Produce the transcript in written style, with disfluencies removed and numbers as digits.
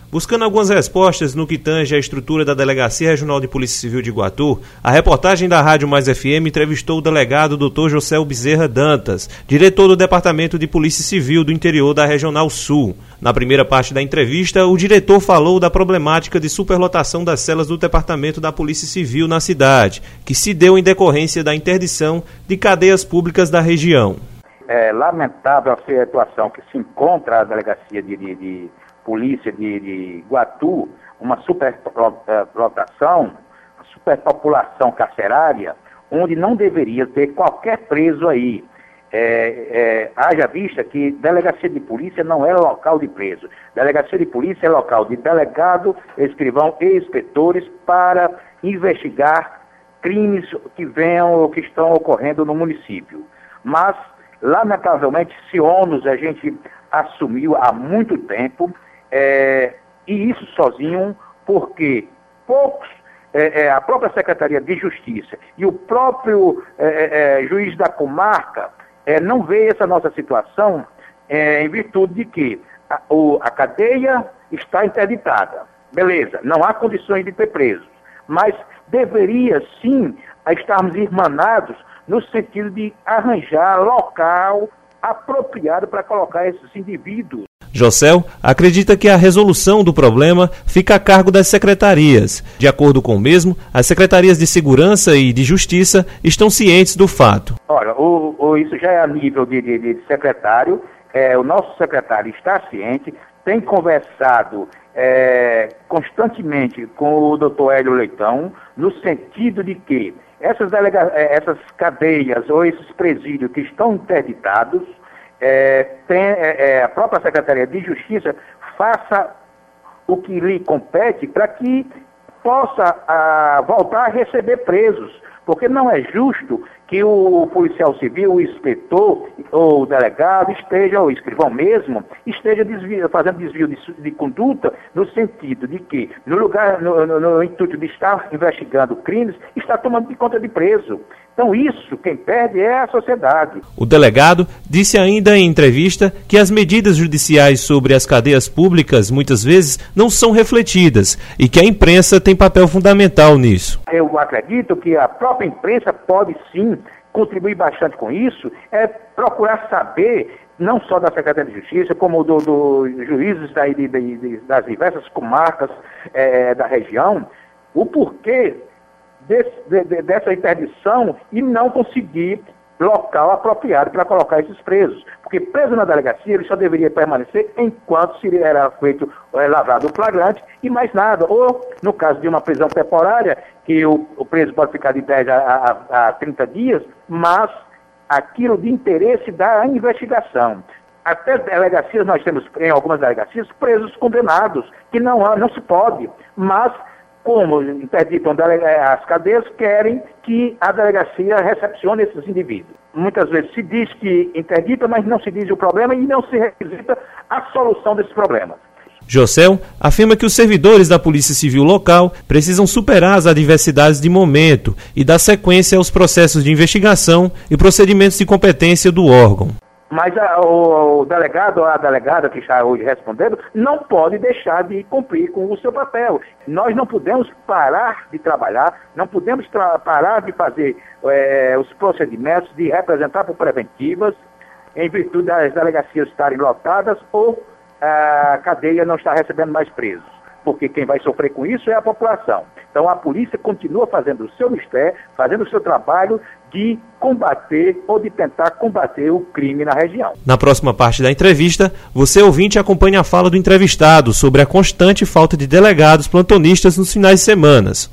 Buscando algumas respostas no que tange à estrutura da Delegacia Regional de Polícia Civil de Iguatu, a reportagem da Rádio Mais FM entrevistou o delegado Dr. José Bezerra Dantas, diretor do Departamento de Polícia Civil do interior da Regional Sul. Na primeira parte da entrevista, o diretor falou da problemática de superlotação das celas do Departamento da Polícia Civil na cidade, que se deu em decorrência da interdição de cadeias públicas da região. É lamentável a situação que se encontra a Delegacia de Polícia de Iguatu, uma superlotação, superpopulação carcerária, onde não deveria ter qualquer preso aí. Haja vista que delegacia de polícia não é local de preso. Delegacia de polícia é local de delegado, escrivão e inspetores para investigar crimes que venham ou que estão ocorrendo no município. Mas, lamentavelmente, esse ônus a gente assumiu há muito tempo, e isso sozinho porque a própria Secretaria de Justiça e o próprio juiz da comarca não vê essa nossa situação em virtude de que a cadeia está interditada. Beleza, não há condições de ter presos, mas deveria sim estarmos irmanados no sentido de arranjar local apropriado para colocar esses indivíduos. José acredita que a resolução do problema fica a cargo das secretarias. De acordo com o mesmo, as secretarias de Segurança e de Justiça estão cientes do fato. Olha, isso já é a nível de secretário. O nosso secretário está ciente, tem conversado constantemente com o doutor Hélio Leitão, no sentido de que essas cadeias ou esses presídios que estão interditados, a própria Secretaria de Justiça faça o que lhe compete para que possa voltar a receber presos, porque não é justo que o policial civil, o inspetor ou o delegado esteja, ou o escrivão mesmo, esteja fazendo desvio de conduta no sentido de que, no intuito de estar investigando crimes, está tomando de conta de preso. Então isso, quem perde é a sociedade. O delegado disse ainda em entrevista que as medidas judiciais sobre as cadeias públicas, muitas vezes, não são refletidas e que a imprensa tem papel fundamental nisso. Eu acredito que a própria imprensa pode sim contribuir bastante com isso, procurar saber, não só da Secretaria de Justiça, como dos juízes das diversas comarcas da região, o porquê dessa interdição e não conseguir local apropriado para colocar esses presos. Porque preso na delegacia, ele só deveria permanecer enquanto era feito lavrado o flagrante e mais nada. Ou, no caso de uma prisão temporária, que o preso pode ficar de 10 a 30 dias, mas aquilo de interesse da investigação. Até delegacias, nós temos em algumas delegacias presos condenados, que não se pode, mas como interditam as cadeias, querem que a delegacia recepcione esses indivíduos. Muitas vezes se diz que interdita, mas não se diz o problema e não se requisita a solução desses problemas. José afirma que os servidores da Polícia Civil local precisam superar as adversidades de momento e dar sequência aos processos de investigação e procedimentos de competência do órgão. Mas o delegado ou a delegada que está hoje respondendo não pode deixar de cumprir com o seu papel. Nós não podemos parar de trabalhar, não podemos parar de fazer os procedimentos de representar por preventivas em virtude das delegacias estarem lotadas ou a cadeia não está recebendo mais presos. Porque quem vai sofrer com isso é a população. Então a polícia continua fazendo o seu mistério, fazendo o seu trabalho de combater ou de tentar combater o crime na região. Na próxima parte da entrevista, você ouvinte acompanha a fala do entrevistado sobre a constante falta de delegados plantonistas nos finais de semana.